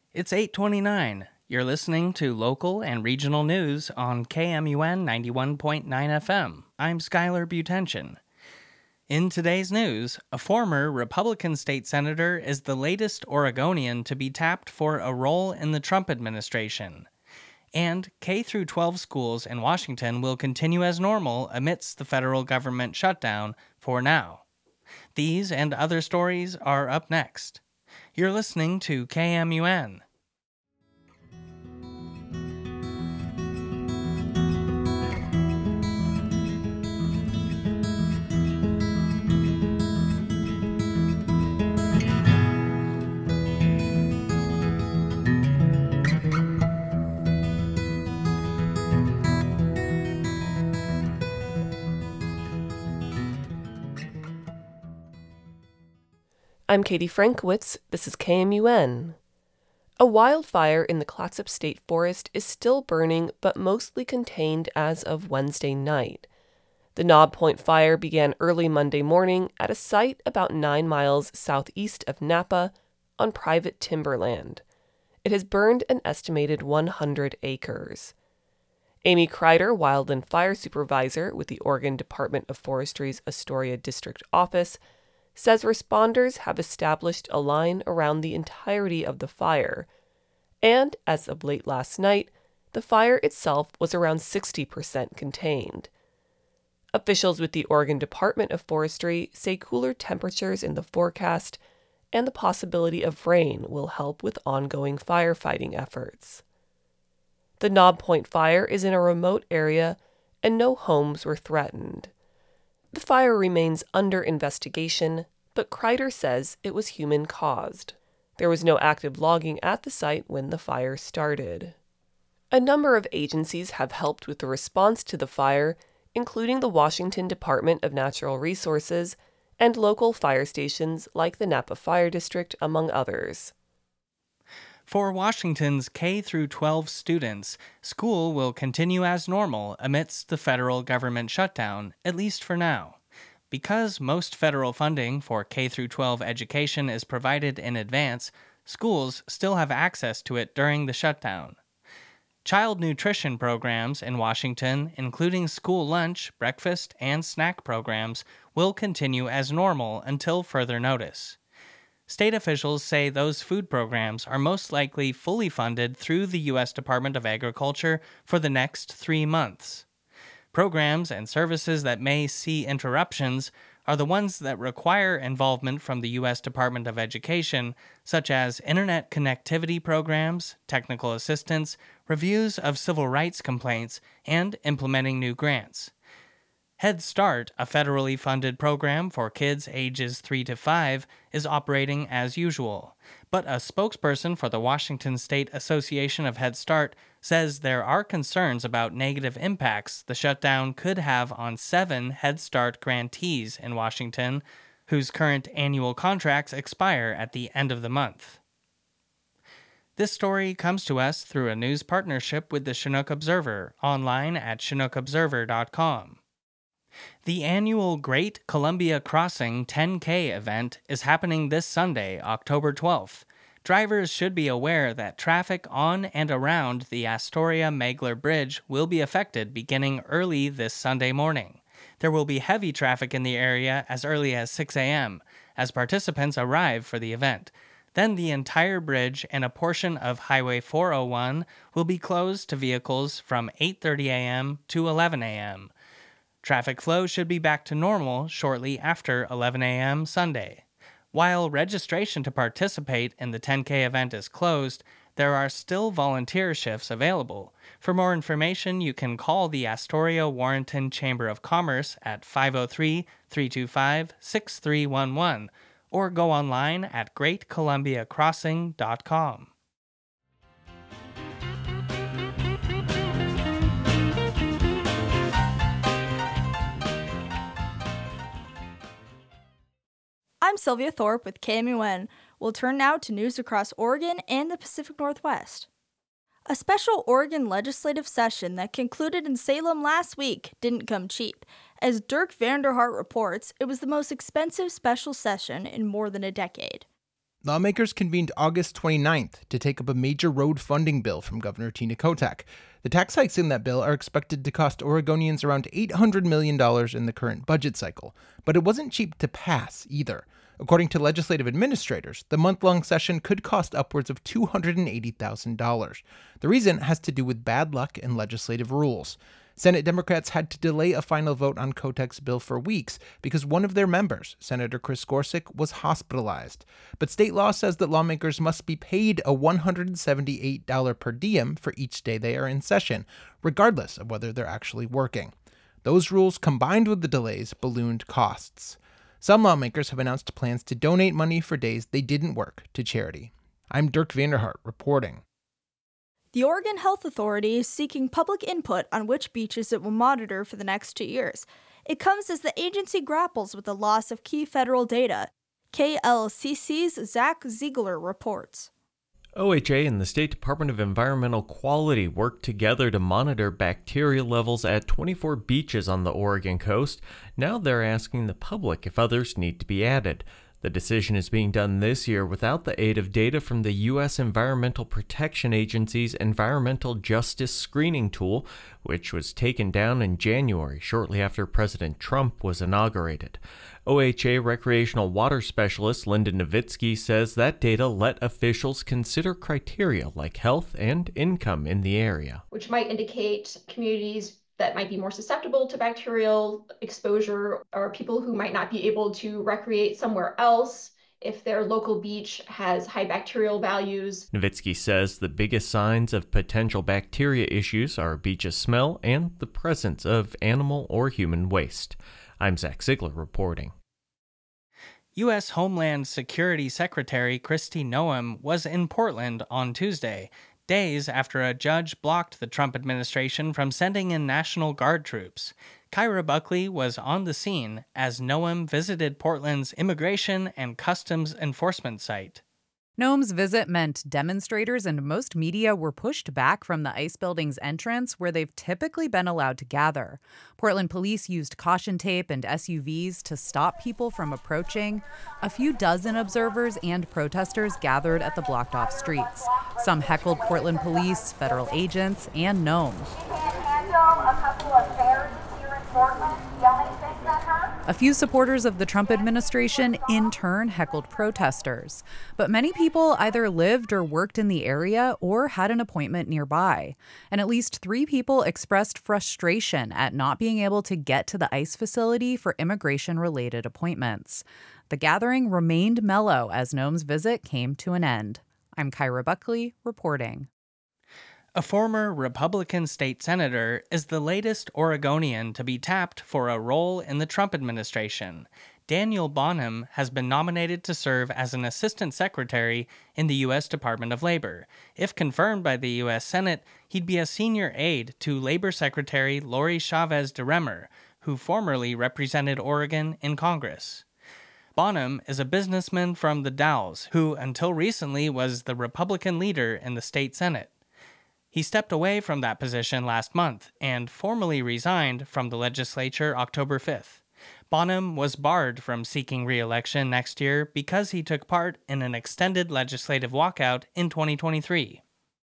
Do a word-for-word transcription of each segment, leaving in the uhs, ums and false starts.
It's eight twenty-nine. You're listening to local and regional news on K M U N ninety-one point nine F M. I'm Skylar Butension. In today's news, a former Republican state senator is the latest Oregonian to be tapped for a role in the Trump administration. And K through twelve schools in Washington will continue as normal amidst the federal government shutdown for now. These and other stories are up next. You're listening to K M U N. I'm Katie Frankowitz. This is K M U N. A wildfire in the Clatsop State Forest is still burning, but mostly contained as of Wednesday night. The Knob Point fire began early Monday morning at a site about nine miles southeast of Napa on private timberland. It has burned an estimated one hundred acres. Amy Kreider, Wildland Fire Supervisor with the Oregon Department of Forestry's Astoria District Office, says responders have established a line around the entirety of the fire, and as of late last night, the fire itself was around sixty percent contained. Officials with the Oregon Department of Forestry say cooler temperatures in the forecast and the possibility of rain will help with ongoing firefighting efforts. The Knob Point fire is in a remote area and no homes were threatened. The fire remains under investigation, but Kreider says it was human-caused. There was no active logging at the site when the fire started. A number of agencies have helped with the response to the fire, including the Washington Department of Natural Resources and local fire stations like the Napa Fire District, among others. For Washington's K through twelve students, school will continue as normal amidst the federal government shutdown, at least for now. Because most federal funding for K through twelve education is provided in advance, schools still have access to it during the shutdown. Child nutrition programs in Washington, including school lunch, breakfast, and snack programs, will continue as normal until further notice. State officials say those food programs are most likely fully funded through the U S Department of Agriculture for the next three months. Programs and services that may see interruptions are the ones that require involvement from the U S Department of Education, such as internet connectivity programs, technical assistance, reviews of civil rights complaints, and implementing new grants. Head Start, a federally funded program for kids ages three to five, is operating as usual. But a spokesperson for the Washington State Association of Head Start says there are concerns about negative impacts the shutdown could have on seven Head Start grantees in Washington, whose current annual contracts expire at the end of the month. This story comes to us through a news partnership with the Chinook Observer, online at chinook observer dot com. The annual Great Columbia Crossing ten K event is happening this Sunday, October twelfth. Drivers should be aware that traffic on and around the Astoria-Magler Bridge will be affected beginning early this Sunday morning. There will be heavy traffic in the area as early as six a.m. as participants arrive for the event. Then the entire bridge and a portion of Highway four oh one will be closed to vehicles from eight thirty a.m. to eleven a.m. Traffic flow should be back to normal shortly after eleven a.m. Sunday. While registration to participate in the ten K event is closed, there are still volunteer shifts available. For more information, you can call the Astoria-Warrenton Chamber of Commerce at five oh three, three two five, six three one one or go online at great columbia crossing dot com. I'm Sylvia Thorpe with K M U N. We'll turn now to news across Oregon and the Pacific Northwest. A special Oregon legislative session that concluded in Salem last week didn't come cheap. As Dirk Vanderhart reports, it was the most expensive special session in more than a decade. Lawmakers convened August twenty-ninth to take up a major road funding bill from Governor Tina Kotek. The tax hikes in that bill are expected to cost Oregonians around eight hundred million dollars in the current budget cycle, but it wasn't cheap to pass either. According to legislative administrators, the month-long session could cost upwards of two hundred eighty thousand dollars. The reason has to do with bad luck and legislative rules. Senate Democrats had to delay a final vote on Kotek's bill for weeks because one of their members, Senator Chris Gorsuch, was hospitalized. But state law says that lawmakers must be paid a one hundred seventy-eight dollars per diem for each day they are in session, regardless of whether they're actually working. Those rules, combined with the delays, ballooned costs. Some lawmakers have announced plans to donate money for days they didn't work to charity. I'm Dirk Vanderhart reporting. The Oregon Health Authority is seeking public input on which beaches it will monitor for the next two years. It comes as the agency grapples with the loss of key federal data. K L C C's Zach Ziegler reports. O H A and the State Department of Environmental Quality worked together to monitor bacteria levels at twenty-four beaches on the Oregon coast. Now they're asking the public if others need to be added. The decision is being done this year without the aid of data from the U S Environmental Protection Agency's Environmental Justice Screening Tool, which was taken down in January, shortly after President Trump was inaugurated. O H A recreational water specialist Linda Nowitzki says that data let officials consider criteria like health and income in the area, which might indicate communities that might be more susceptible to bacterial exposure, or people who might not be able to recreate somewhere else if their local beach has high bacterial values. Nowitzki says the biggest signs of potential bacteria issues are beaches' smell and the presence of animal or human waste. I'm Zach Ziegler reporting. U S Homeland Security Secretary Kristi Noem was in Portland on Tuesday, days after a judge blocked the Trump administration from sending in National Guard troops. Kyra Buckley was on the scene as Noem visited Portland's Immigration and Customs Enforcement site. Noem's visit meant demonstrators and most media were pushed back from the ICE building's entrance, where they've typically been allowed to gather. Portland police used caution tape and S U Vs to stop people from approaching. A few dozen observers and protesters gathered at the blocked-off streets. Some heckled Portland police, federal agents, and Noem. She can't handle a couple of fairies here in Portland yelling things at her. A few supporters of the Trump administration in turn heckled protesters. But many people either lived or worked in the area or had an appointment nearby. And at least three people expressed frustration at not being able to get to the ICE facility for immigration-related appointments. The gathering remained mellow as Noem's visit came to an end. I'm Kyra Buckley reporting. A former Republican state senator is the latest Oregonian to be tapped for a role in the Trump administration. Daniel Bonham has been nominated to serve as an assistant secretary in the U S Department of Labor. If confirmed by the U S Senate, he'd be a senior aide to Labor Secretary Lori Chavez DeRemer, who formerly represented Oregon in Congress. Bonham is a businessman from the Dalles, who until recently was the Republican leader in the state Senate. He stepped away from that position last month and formally resigned from the legislature October fifth. Bonham was barred from seeking re-election next year because he took part in an extended legislative walkout in twenty twenty-three.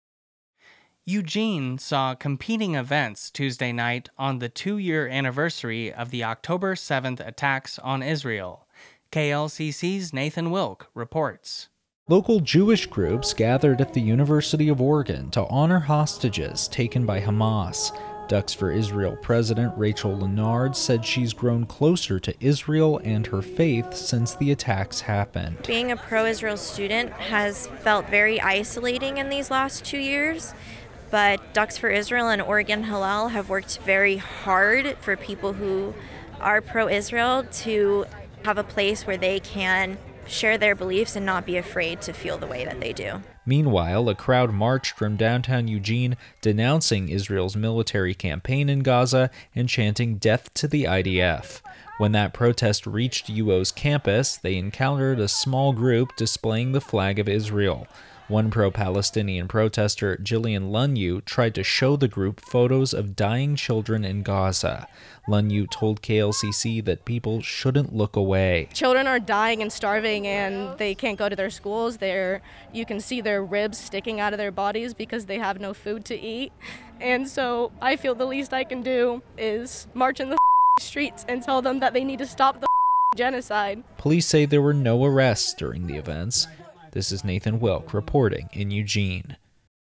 Eugene saw competing events Tuesday night on the two-year anniversary of the October seventh attacks on Israel. K L C C's Nathan Wilk reports. Local Jewish groups gathered at the University of Oregon to honor hostages taken by Hamas. Ducks for Israel President Rachel Leonard said she's grown closer to Israel and her faith since the attacks happened. Being a pro-Israel student has felt very isolating in these last two years, but Ducks for Israel and Oregon Hillel have worked very hard for people who are pro-Israel to have a place where they can share their beliefs and not be afraid to feel the way that they do. Meanwhile, a crowd marched from downtown Eugene denouncing Israel's military campaign in Gaza and chanting death to the I D F. When that protest reached U O's campus, they encountered a small group displaying the flag of Israel. One pro-Palestinian protester, Jillian Lunyu, tried to show the group photos of dying children in Gaza. Lunyu told K L C C that people shouldn't look away. Children are dying and starving, and they can't go to their schools. They're, you can see their ribs sticking out of their bodies because they have no food to eat. And so I feel the least I can do is march in the streets and tell them that they need to stop the genocide. Police say there were no arrests during the events. This is Nathan Wilk reporting in Eugene.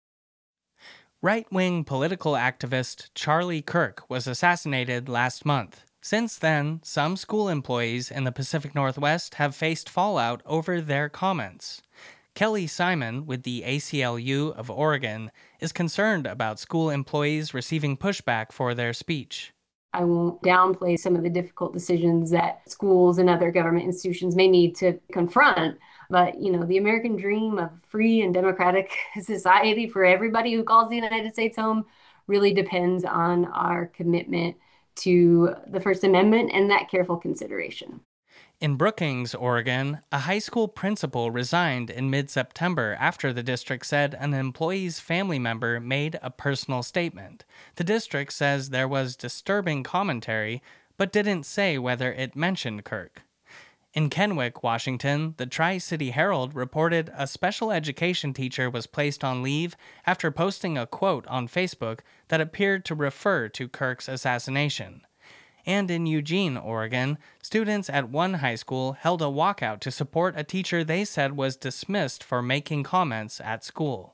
Right-wing political activist Charlie Kirk was assassinated last month. Since then, some school employees in the Pacific Northwest have faced fallout over their comments. Kelly Simon, with the A C L U of Oregon, is concerned about school employees receiving pushback for their speech. I won't downplay some of the difficult decisions that schools and other government institutions may need to confront. But, you know, the American dream of free and democratic society for everybody who calls the United States home really depends on our commitment to the First Amendment and that careful consideration. In Brookings, Oregon, a high school principal resigned in mid-September after the district said an employee's family member made a personal statement. The district says there was disturbing commentary, but didn't say whether it mentioned Kirk. In Kennewick, Washington, the Tri-City Herald reported a special education teacher was placed on leave after posting a quote on Facebook that appeared to refer to Kirk's assassination. And in Eugene, Oregon, students at one high school held a walkout to support a teacher they said was dismissed for making comments at school.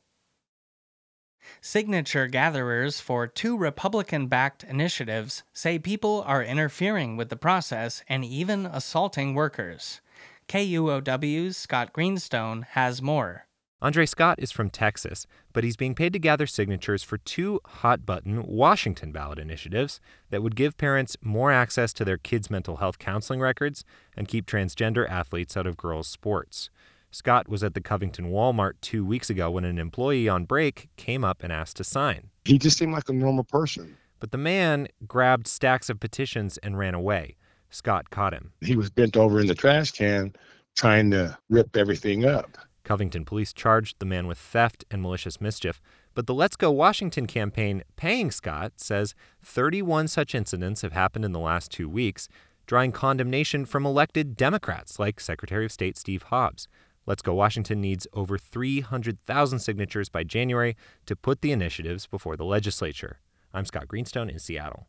Signature gatherers for two Republican-backed initiatives say people are interfering with the process and even assaulting workers. K U O W's Scott Greenstone has more. Andre Scott is from Texas, but he's being paid to gather signatures for two hot-button Washington ballot initiatives that would give parents more access to their kids' mental health counseling records and keep transgender athletes out of girls' sports. Scott was at the Covington Walmart two weeks ago when an employee on break came up and asked to sign. He just seemed like a normal person. But the man grabbed stacks of petitions and ran away. Scott caught him. He was bent over in the trash can trying to rip everything up. Covington police charged the man with theft and malicious mischief, but the Let's Go Washington campaign paying Scott says thirty-one such incidents have happened in the last two weeks, drawing condemnation from elected Democrats like Secretary of State Steve Hobbs. Let's Go Washington needs over three hundred thousand signatures by January to put the initiatives before the legislature. I'm Scott Greenstone in Seattle.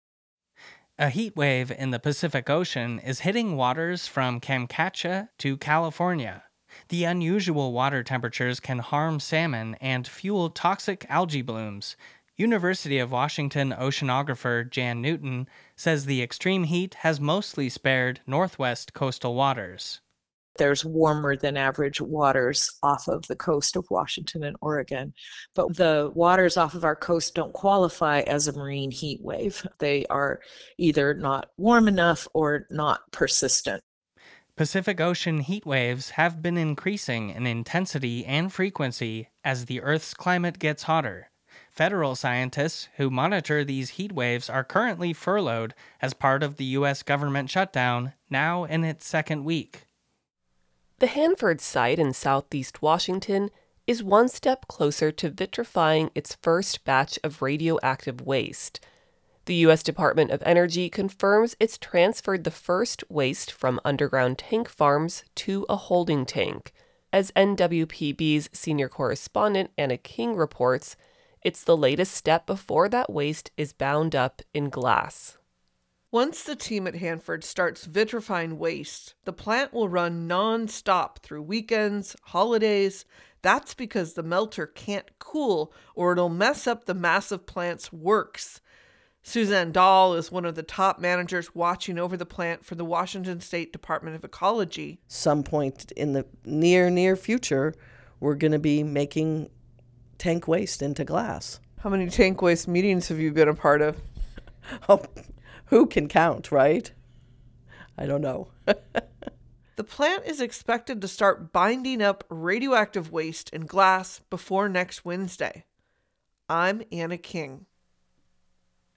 A heat wave in the Pacific Ocean is hitting waters from Kamchatka to California. The unusual water temperatures can harm salmon and fuel toxic algae blooms. University of Washington oceanographer Jan Newton says the extreme heat has mostly spared northwest coastal waters. There's warmer than average waters off of the coast of Washington and Oregon, but the waters off of our coast don't qualify as a marine heat wave. They are either not warm enough or not persistent. Pacific Ocean heat waves have been increasing in intensity and frequency as the Earth's climate gets hotter. Federal scientists who monitor these heat waves are currently furloughed as part of the U S government shutdown, now in its second week. The Hanford site in southeast Washington is one step closer to vitrifying its first batch of radioactive waste. The U S Department of Energy confirms it's transferred the first waste from underground tank farms to a holding tank. As N W P B's senior correspondent Anna King reports, it's the latest step before that waste is bound up in glass. Once the team at Hanford starts vitrifying waste, the plant will run non-stop through weekends, holidays. That's because the melter can't cool or it'll mess up the massive plant's works. Suzanne Dahl is one of the top managers watching over the plant for the Washington State Department of Ecology. Some point in the near, near future, we're going to be making tank waste into glass. How many tank waste meetings have you been a part of? Oh, who can count, right? I don't know. The plant is expected to start binding up radioactive waste in glass before next Wednesday. I'm Anna King.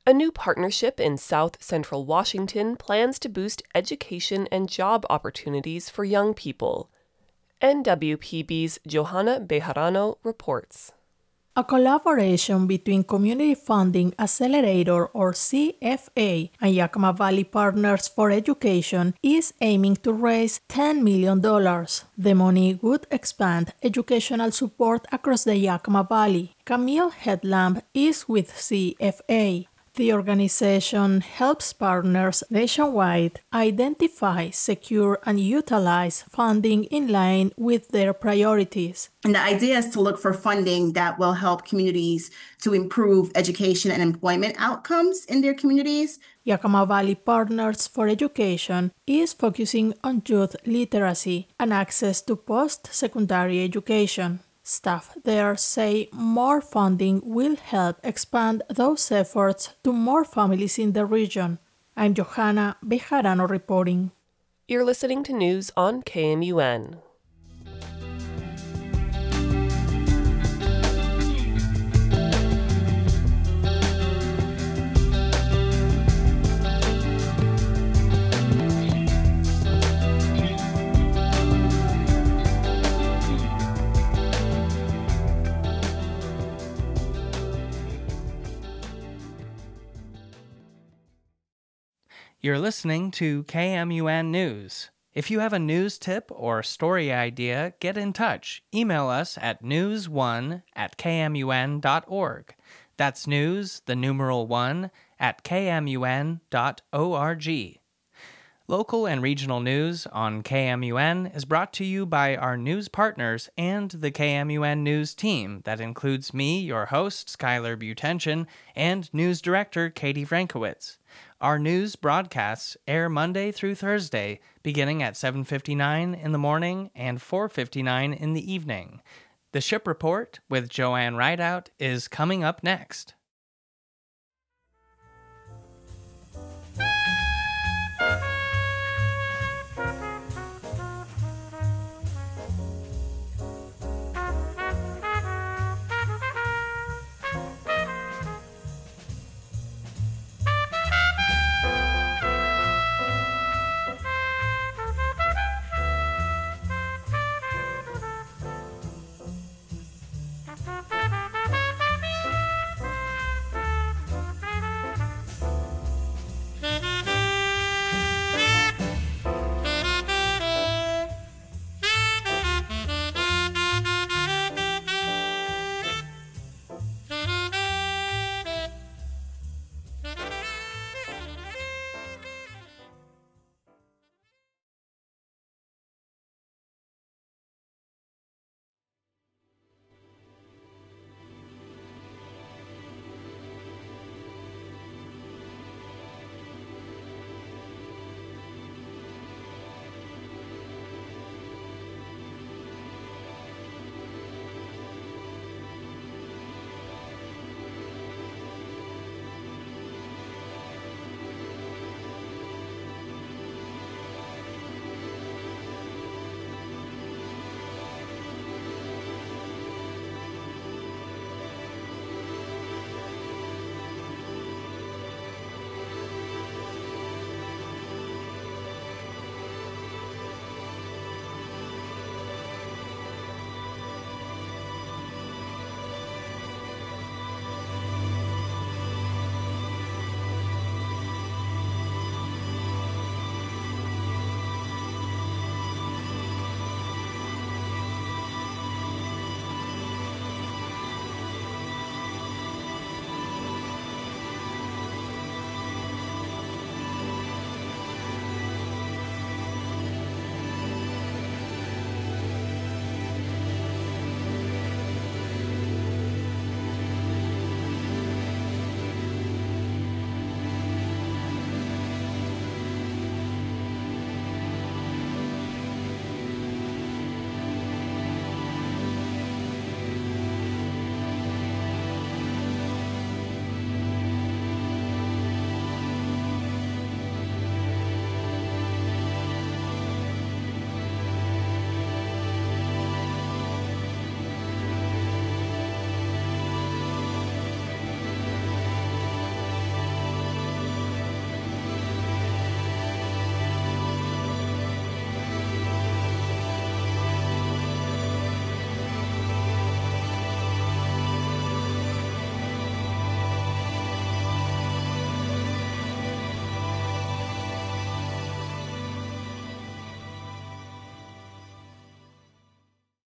A new partnership in South Central Washington plans to boost education and job opportunities for young people. N W P B's Johanna Bejarano reports. A collaboration between Community Funding Accelerator, or C F A, and Yakima Valley Partners for Education is aiming to raise ten million dollars. The money would expand educational support across the Yakima Valley. Camille Headlamp is with C F A. The organization helps partners nationwide identify, secure, and utilize funding in line with their priorities. And the idea is to look for funding that will help communities to improve education and employment outcomes in their communities. Yakima Valley Partners for Education is focusing on youth literacy and access to post-secondary education. Staff there say more funding will help expand those efforts to more families in the region. I'm Johanna Bejarano reporting. You're listening to news on K M U N. You're listening to K M U N News. If you have a news tip or story idea, get in touch. Email us at news one at k m u n dot org. That's news, the numeral one, at k m u n dot org. Local and regional news on K M U N is brought to you by our news partners and the K M U N News team that includes me, your host, Skylar Butension, and news director, Katie Frankowitz. Our news broadcasts air Monday through Thursday, beginning at seven fifty-nine in the morning and four fifty-nine in the evening. The Ship Report with Joanne Rideout is coming up next. Thank you.